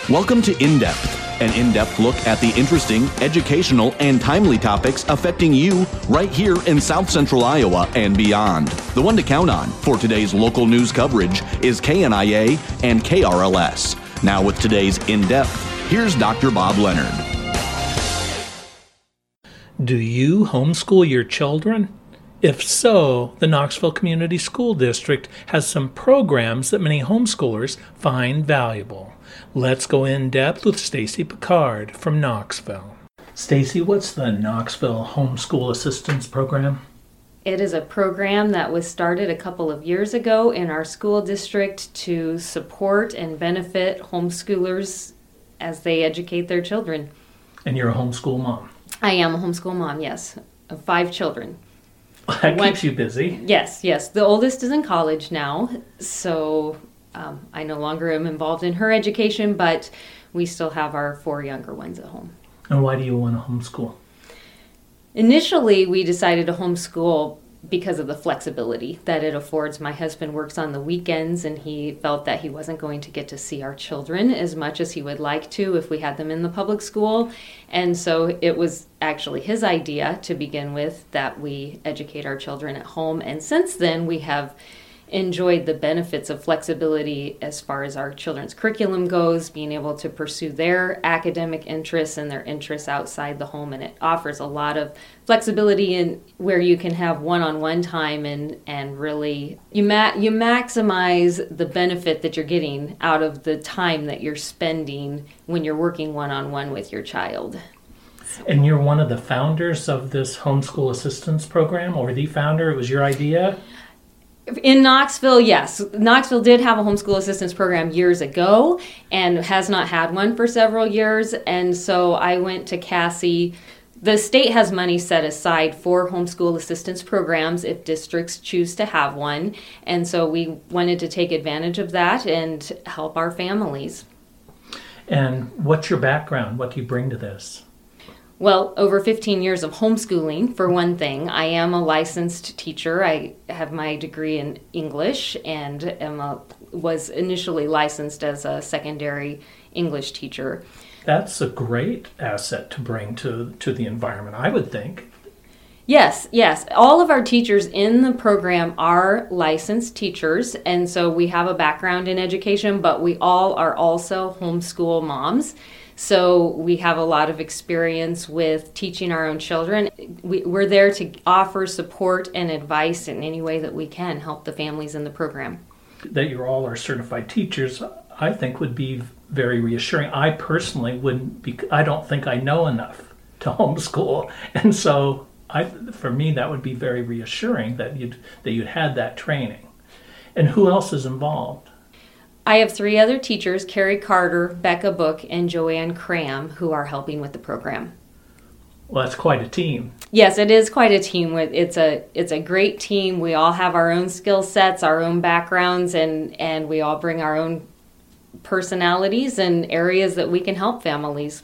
Welcome to In Depth, an in-depth look at the interesting, educational, and timely topics affecting you right here in South Central Iowa and beyond. The one to count on for today's local news coverage is KNIA and KRLS. Now with today's In Depth, here's Dr. Bob Leonard. Do you homeschool your children? If so, the Knoxville Community School District has some programs that many homeschoolers find valuable. Let's go in depth with Stacy Picard from Knoxville. Stacy, what's the Knoxville Homeschool Assistance Program? It is a program that was started a couple of years ago in our school district to support and benefit homeschoolers as they educate their children. And you're a homeschool mom? I am a homeschool mom, yes, of 5 children. That keeps you busy. Yes. The oldest is in college now, so I no longer am involved in her education, but we still have our 4 younger ones at home. And why do you want to homeschool? Initially, we decided to homeschool because of the flexibility that it affords. My husband works on the weekends, and he felt that he wasn't going to get to see our children as much as he would like to if we had them in the public school. And so it was actually his idea to begin with that we educate our children at home. And since then, we have enjoyed the benefits of flexibility as far as our children's curriculum goes, being able to pursue their academic interests and their interests outside the home. And it offers a lot of flexibility in where you can have one-on-one time and really you maximize the benefit that you're getting out of the time that you're spending when you're working one-on-one with your child. And you're one of the founders of this homeschool assistance program, or the founder? It was your idea? In Knoxville, yes. Knoxville did have a homeschool assistance program years ago and has not had one for several years. And so I went to Cassie. The state has money set aside for homeschool assistance programs if districts choose to have one. And so we wanted to take advantage of that and help our families. And what's your background? What do you bring to this? Well, over 15 years of homeschooling, for one thing. I am a licensed teacher. I have my degree in English and was initially licensed as a secondary English teacher. That's a great asset to bring to the environment, I would think. Yes. All of our teachers in the program are licensed teachers, and so we have a background in education, but we all are also homeschool moms. So we have a lot of experience with teaching our own children. We're there to offer support and advice in any way that we can help the families in the program. That you all are certified teachers, I think would be very reassuring. I personally I don't think I know enough to homeschool. And so for me, that would be very reassuring that you'd had that training. And who else is involved? I have 3 other teachers, Carrie Carter, Becca Book, and Joanne Cram, who are helping with the program. Well, that's quite a team. Yes, it is quite a team. It's a great team. We all have our own skill sets, our own backgrounds, and we all bring our own personalities and areas that we can help families.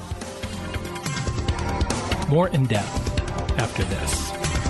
More in depth after this.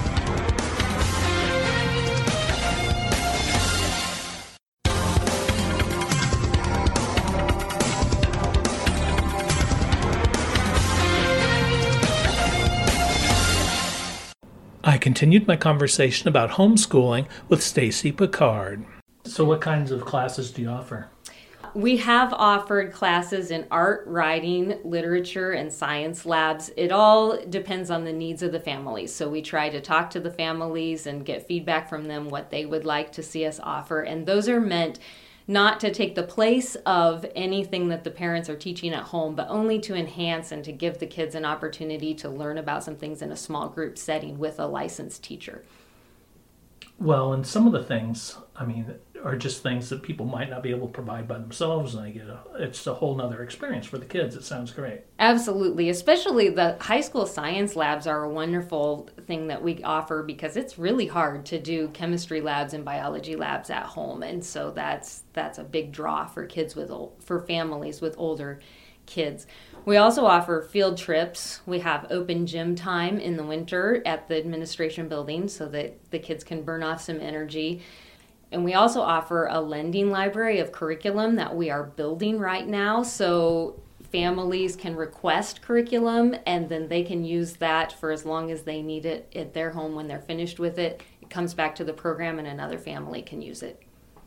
I continued my conversation about homeschooling with Stacy Picard. So what kinds of classes do you offer? We have offered classes in art, writing, literature, and science labs. It all depends on the needs of the families. So we try to talk to the families and get feedback from them what they would like to see us offer. And those are meant not to take the place of anything that the parents are teaching at home, but only to enhance and to give the kids an opportunity to learn about some things in a small group setting with a licensed teacher. Well, and some of the things, are just things that people might not be able to provide by themselves, and it's a whole nother experience for the kids. It sounds great. Absolutely. Especially the high school science labs are a wonderful thing that we offer because it's really hard to do chemistry labs and biology labs at home, and so that's a big draw for families with older kids. We also offer field trips. We have open gym time in the winter at the administration building so that the kids can burn off some energy. And we also offer a lending library of curriculum that we are building right now. So families can request curriculum and then they can use that for as long as they need it at their home. When they're finished with it, it comes back to the program and another family can use it.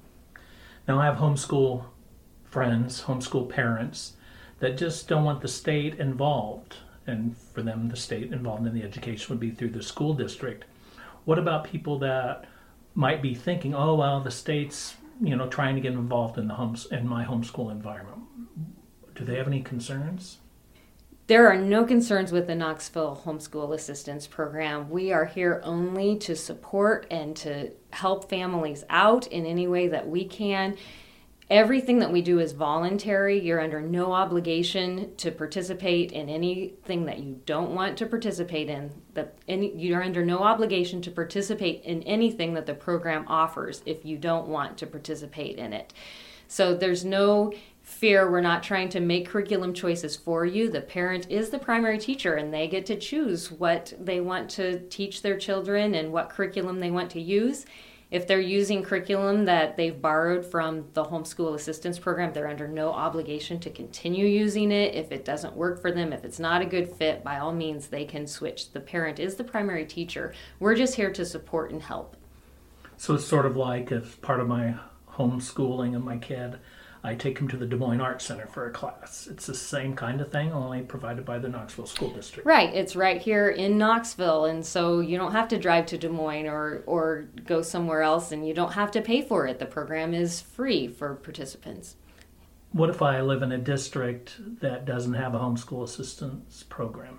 Now, I have homeschool friends, homeschool parents that just don't want the state involved. And for them, the state involved in the education would be through the school district. What about people that might be thinking, oh, well, the state's, trying to get involved in my homeschool environment? Do they have any concerns? There are no concerns with the Knoxville Homeschool Assistance Program. We are here only to support and to help families out in any way that we can. Everything that we do is voluntary. You're under no obligation to participate in anything that you don't want to participate in. You're under no obligation to participate in anything that the program offers if you don't want to participate in it. So there's no fear. We're not trying to make curriculum choices for you. The parent is the primary teacher and they get to choose what they want to teach their children and what curriculum they want to use. If they're using curriculum that they've borrowed from the homeschool assistance program, they're under no obligation to continue using it. If it doesn't work for them, if it's not a good fit, by all means, they can switch. The parent is the primary teacher. We're just here to support and help. So it's sort of like, as part of my homeschooling of my kid, I take him to the Des Moines Arts Center for a class. It's the same kind of thing, only provided by the Knoxville School District. Right. It's right here in Knoxville, and so you don't have to drive to Des Moines or go somewhere else, and you don't have to pay for it. The program is free for participants. What if I live in a district that doesn't have a homeschool assistance program?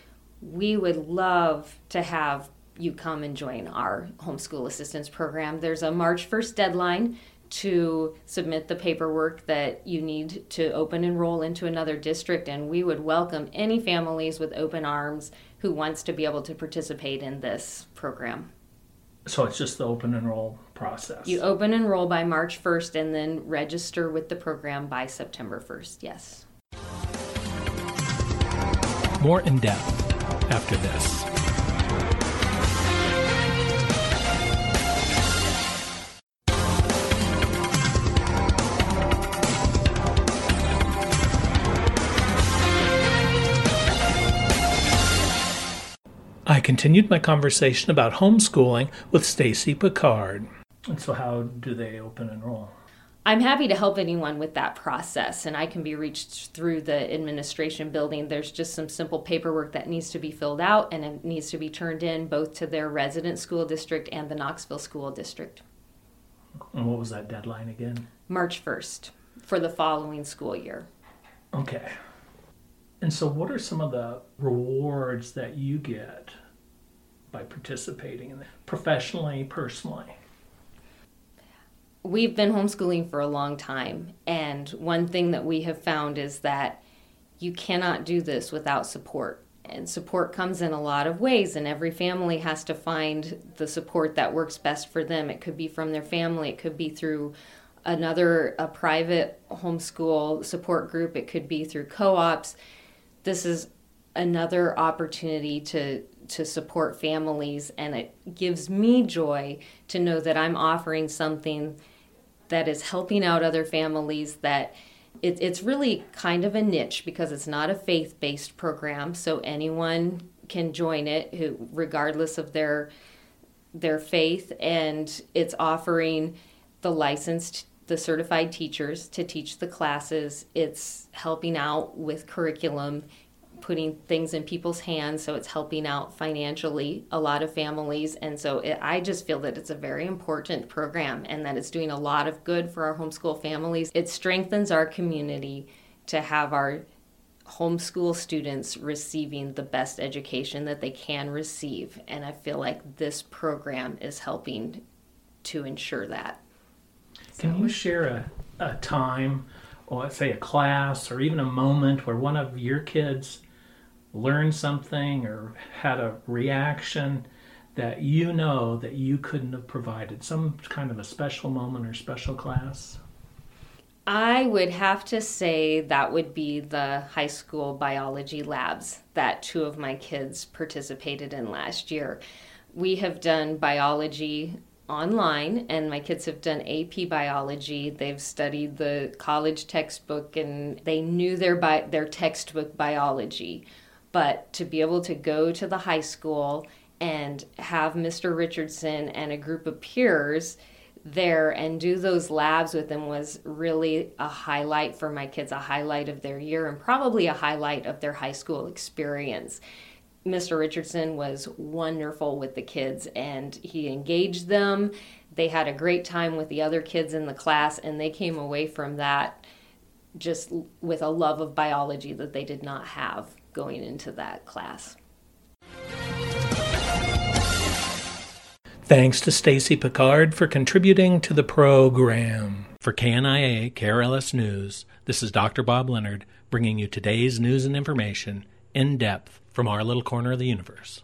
We would love to have you come and join our homeschool assistance program. There's a March 1st deadline to submit the paperwork that you need to open enroll into another district, and we would welcome any families with open arms who wants to be able to participate in this program. So it's just the open enroll process? You open enroll by March 1st and then register with the program by September 1st, yes. More in depth after this. I continued my conversation about homeschooling with Stacy Picard. And so how do they open enroll? I'm happy to help anyone with that process, and I can be reached through the administration building. There's just some simple paperwork that needs to be filled out, and it needs to be turned in both to their resident school district and the Knoxville School District. And what was that deadline again? March 1st for the following school year. Okay. And so what are some of the rewards that you get by participating in it, professionally, personally? We've been homeschooling for a long time, and one thing that we have found is that you cannot do this without support. And support comes in a lot of ways, and every family has to find the support that works best for them. It could be from their family, it could be through a private homeschool support group, it could be through co-ops. This is another opportunity to support families, and it gives me joy to know that I'm offering something that is helping out other families, that it's really kind of a niche because it's not a faith-based program, so anyone can join it regardless of their faith, and it's offering the certified teachers to teach the classes. It's helping out with curriculum, putting things in people's hands, so it's helping out financially a lot of families. And so I just feel that it's a very important program and that it's doing a lot of good for our homeschool families. It strengthens our community to have our homeschool students receiving the best education that they can receive. And I feel like this program is helping to ensure that. Can you share a time, or let's say a class, or even a moment where one of your kids learned something or had a reaction that you know that you couldn't have provided? Some kind of a special moment or special class? I would have to say that would be the high school biology labs that two of my kids participated in last year. We have done biology online, and my kids have done AP biology. They've studied the college textbook, and they knew their textbook biology. But to be able to go to the high school and have Mr. Richardson and a group of peers there and do those labs with them was really a highlight for my kids, a highlight of their year, and probably a highlight of their high school experience. Mr. Richardson was wonderful with the kids, and he engaged them. They had a great time with the other kids in the class, and they came away from that just with a love of biology that they did not have going into that class. Thanks to Stacy Picard for contributing to the program. For KNIA KRLS News, this is Dr. Bob Leonard bringing you today's news and information in depth from our little corner of the universe.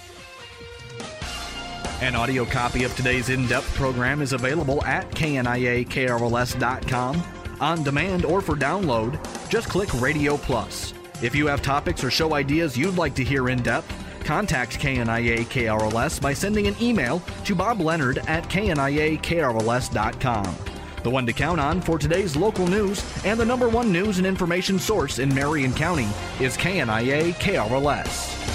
An audio copy of today's in-depth program is available at KNIAKRLS.com. On demand or for download, just click Radio Plus. If you have topics or show ideas you'd like to hear in depth, contact KNIA KRLS by sending an email to bobleonard@KNIAKRLS.com. The one to count on for today's local news and the #1 news and information source in Marion County is KNIA KRLS.